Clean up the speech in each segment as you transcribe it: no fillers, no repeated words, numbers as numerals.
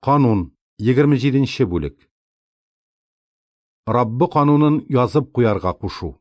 Канун 27 бүлек. Раббы канунын язып куярга кушу.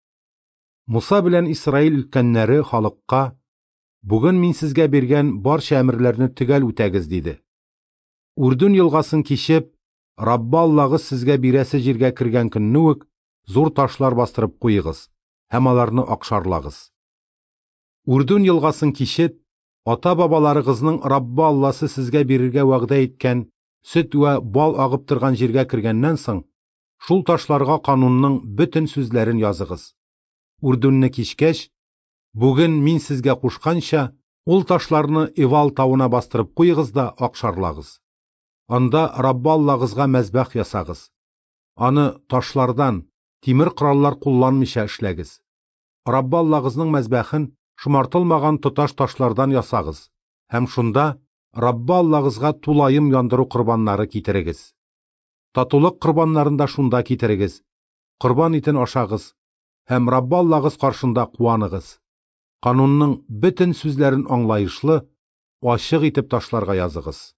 Муса белән Исраил өлкәннәре халыкка: "Бүген мин сезгә биргән барча әмерләрне төгәл үтәгез" диде. Үрдүн елгасын кичеп, Раббы Аллагыз сезгә бирәсе җиргә кергән көнне үк зур ташлар бастырып куйыгыз һәм аларны акшарлагыз. Үрдүн елгасын кичеп, ата-бабаларыгызның Раббы Алласы сезгә бирергә вәгъдә иткән сөт вә бал агып торган җиргә кергәннән соң, шул ташларга канунның бөтен сүзләрен языгыз. Үрдүнне кичкәч, бүген мин сезгә кушканча, ул ташларны Ивал тауына бастырып куйыгыз да акшарлагыз. Анда Раббы Аллагызга мәзбәх ясагыз. Аны ташлардан, тимер кораллар кулланмыйча эшләгез. Раббы Аллагызның мәзбәхен шомартылмаган тоташ ташлардан ясагыз һәм шунда Раббы Аллагызга тулайым яндыру корбаннары китерегез. Татулык корбаннарын да шунда китерегез. Корбан итен ашагыз һәм Раббы Аллагыз каршында куаныгыз. Канунның бөтен сүзләрен аңлаешлы, ачык итеп ташларга языгыз.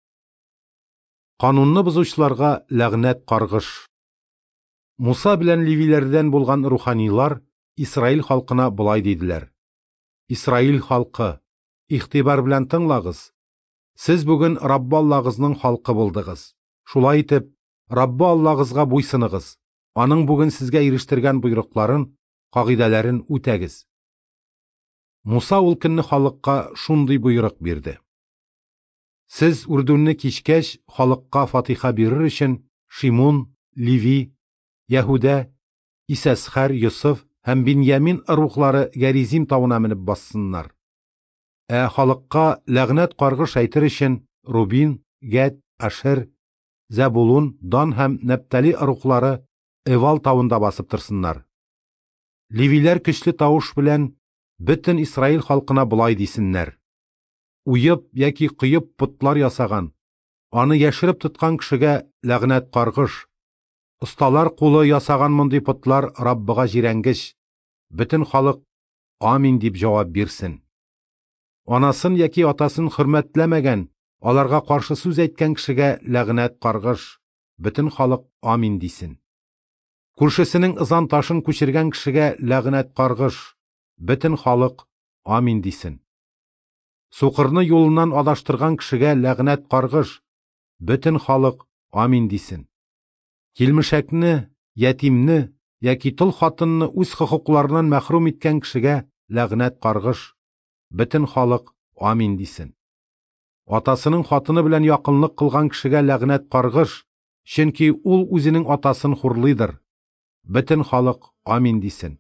Канунны бозучыларга ләгънәт каргыш. Муса белән Ливиләрдән булган руханилар Исраил халкына булай диделәр: Исраил халкы, ихтибар белән тыңлагыз. Сез бүген Раббы Аллагызның халкы булдыгыз. Шулай итеп, Раббы Аллагызга буйсыныгыз. Аның бүген сезгә ирештергән буйрукларын, кагыйдәләрен үтәгез. Муса ул көнне халыкка шундый буйрык бирде: Сез Үрдүнне кичкәч халыкка фатиха бирер өчен Шимон, Ливи, Яһүдә, Исәсхәр, Йосыф һәм Биньямин рухлары Гәризим тауына менеп бассыннар. Халыкка ләгънәт каргыш әйтер өчен Рубин, Гәд, Ашер, Зәбулун, Дан һәм Нәптали рухлары Эвал тауында басып торсыннар. Ливиләр көчле тавыш белән бөтен Исраил халкына булай дисеннәр: Уйып яки кыйып путлар ясаган, аны яшереп тоткан кешегә ләгънәт каргыш. Осталар кулы ясаган мондый путлар Раббыга җирәнгеч. Бөтен халык амин дип җавап бирсен. Анасын яки атасын хөрмәтләмәгән, аларга каршы сүз әйткән кешегә ләгънәт каргыш. Бөтен халык амин дисен. Күршесенең ызан ташын күчергән кешегә ләгънәт каргыш. Бөтен халык амин дисен. Сукырны юлыннан адаштырган кешегә ләгънәт каргыш. Бөтен халык амин дисен. Килмешәкне, ятимне яки тол хатынны үз хокукларыннан мәхрүм иткән кешегә ләгънәт каргыш. Бөтен халык амин дисен. Атасының хатыны белән якынлык кылган кешегә ләгънәт каргыш, чөнки ул үзенең атасын хурлыйдыр. Бөтен халык амин дисен.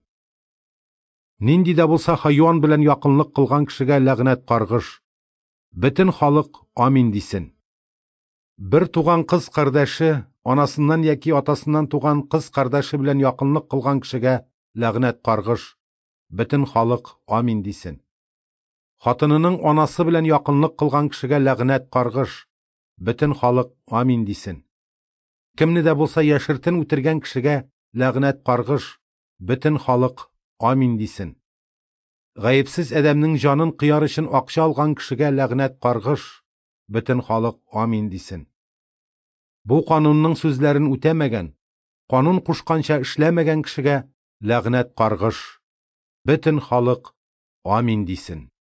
Нинди дә булса хайван белән якынлык кылган кешегә ләгънәт каргыш. Бөтен халык амин дисен. Бер туган кыз кардәше, анасыннан яки атасыннан туган кыз кардәше белән якынлык кылган кешегә ләгънәт каргыш. Бөтен халык амин дисен. Хатынының анасы белән якынлык кылган кешегә ләгънәт каргыш. Бөтен халык амин дисен. Кемне дә булса яшертен үтергән кешегә ләгънәт каргыш. Бөтен халык амин дисен. Гаепсез адәмнең җанын кыяр өчен акча алган кешегә ләгънәт каргыш. Бөтен халык амин дисен. Бу канунның сүзләрен үтәмәгән, канун кушканча эшләмәгән кешегә ләгънәт каргыш. Бөтен халык амин дисен.